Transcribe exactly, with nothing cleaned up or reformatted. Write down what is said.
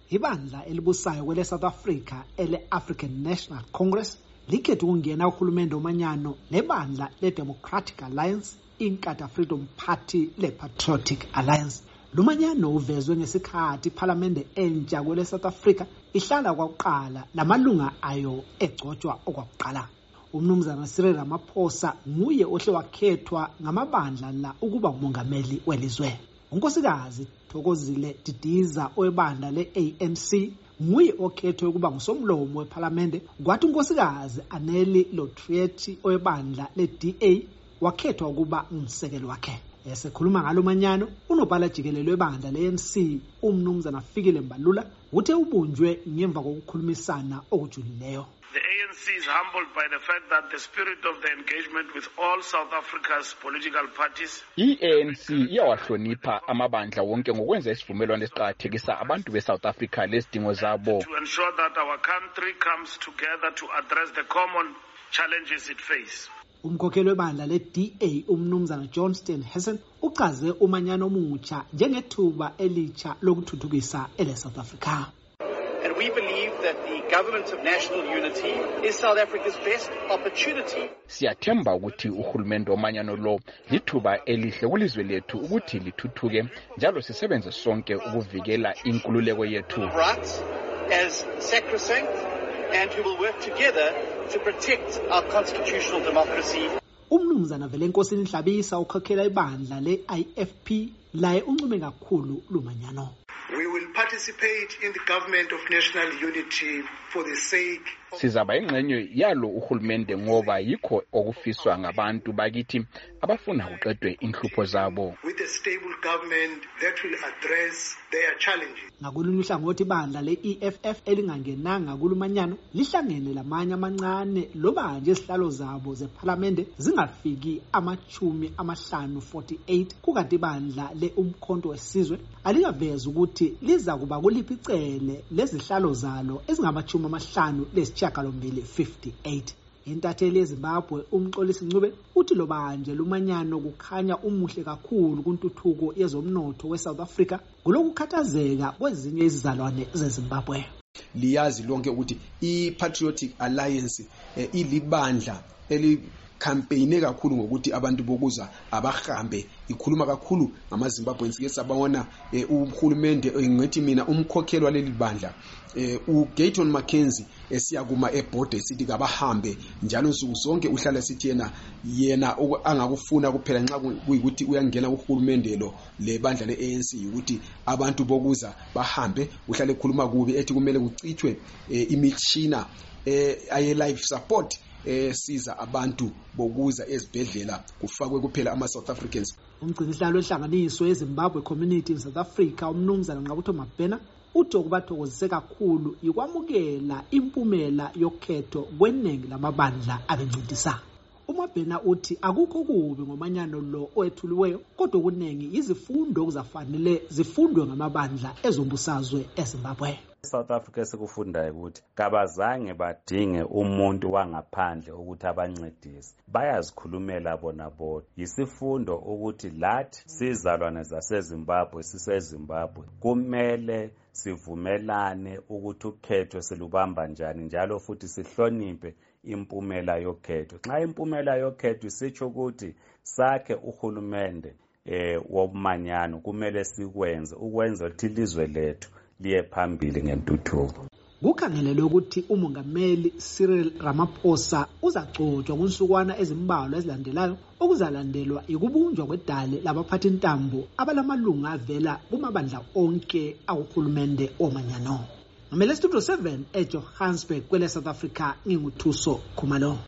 Ibandla elibusayo kwele South Africa ele African National Congress likhethe ukungena uhulumende omanyano nebandla le Democratic Alliance, Inkatha Freedom Party le Patriotic Alliance. Lumanyano uvezwe ngesikhathi iPhalamende entsha kwele South Africa ihlala kwakuqala lamalunga ayo egcotshwa okwakuqala. Umnumzana Cyril Ramaphosa nguye ohle wakhethwa ngamabandla la ukuba umongameli welizwe. Unkosikazi Thokozile Didiza owebandla le-A N C nguye okhethwe ukuba ngusomlomo wePhalamende, kwathi unkosikazi Aneli Lotrieti owebandla le-D A wakhethwa ukuba umsekeli wakhe. Esekhuluma ngalo manyano, unobhala jikelele webandla le-A N C umnumzana Fikile Mbalula uthe ubunjwe ngemva kokukhulumisana okujulileyo. The A N C is humbled by the fact that the spirit of the engagement with all South Africa's political parties. I-A N C iyawahlonipha amabandla wonke ngokwenza isivumelwano esiqakathekisa abantu be-South Africa lezidingo zabo. To ensure that our country comes together to address the common challenges it faces. Umkhokheli webandla le-D A umnumzana Johnston Hessen uchaze umanyano omutsha njengethuba elitsha lokuthuthukisa ele South Africa. And we believe that the government of national unity is South Africa's best opportunity. Siyathemba ukuthi uhulumende omanyano lo lithuba elihle kulizwe lethu ukuthi lithuthuke njalo sisebenze sonke ukuvikela inkululeko yethu. Rights as sacrosanct and who will work together to protect our constitutional democracy. Umnumzana Velenkosini Nhlabisa ukhokhela ibandla le-I F P laye uncume kakhulu lumanyano. We will participate in the government of national unity for the sake of... Sizaba ingxenye yalo uhulumende ngoba yikho okufiswa ngabantu bakithi abafuna kuqedwe inhlupho zabo. With a stable government that will address their challenges. Ngakulunye uhlangothi ibandla le-E F F elingangenanga kulumanyano lihlangene lamanye amancane loba nje isihlalo zabo zePhalamende zingafiki amachumi amahlanu forty-eight, kukanti ibandla le-Umkhonto wesizwe alikaveza ukuthi liza kuba kuliphi icele lezihlalo zalo ezingamachumi amahlanu lesishiyagalombili fifty-eight. Intatheli yeZimbabwe uMxolisi Ncube uthi loba nje lumanyano kukhanya umuhle kakhulu kuntuthuko yezomnotho weSouth Africa kulokukhathazeka kwezinye izizalwane zeZimbabwe. Liyazi lonke ukuthi iPatriotic Alliance eh, ilibandla eli campaign kakhulu ngokuthi abantu bokuza abahambe, ikhuluma kakhulu ngamaZimbabweans ke sabona eh, uhulumende ngithi mina umkhokheli waleli bandla eh, uGayton Mackenzie esiyakuma eBoard sithi kabahambe njalo nsuku zonke uhlala sithi yena yena angakufuna kuphela nxa kuyikuthi uyangena uhulumende lo lebandla le-A N C ukuthi abantu bokuza bahambe, uhlale ekhuluma kubi ethi kumele kucithwe eh, imitshina eh, aye life support eh siza abantu bokuza ezibhedlela kufakwe kuphela ama South Africans. Umgcinisihlalo ohlanganiso yeZimbabwe Community in South Africa umnumzana Nqabutho Mabhena uthi okubathokozise kakhulu ikwamukela impumela yokhetho kweningi lamabandla abencintisa. uMabhena uthi akukho kubi ngomanyano lo owethuliweyo kodwa kuningi izifundo okuzafanele zifundwe ngamabandla ezombusazwe eZimbabwe. South Africa sekufundayo ukuthi kabazange badinge umuntu wangaphandle ukuthi abancedise, bayazikhulumela bona bodwa. Yisifundo ukuthi lathi sizalwane zaseZimbabwe siseZimbabwe kumele sivumelane ukuthi ukhetho silubamba njani njalo futhi sihloniphe impumela yokhetho. Xa impumela yokhetho isitsho ukuthi sakhe uhulumende eh womanyano kumele sikwenze ukwenza ukuthi ilizwe lethu liye phambili ngentuthuko. Kukhangelelwe ukuthi umongameli Cyril Ramaphosa uzacotshwa kunsukwana ezimbalwa ezilandelayo okuzalandelwa ikubunjwa kwedale labaphathi intambo abalamalunga avela kumabandla onke awuhulumende omanyano. Ngimele Studio seven eJohannesburg kwele South Africa nginguthuso Khumalo.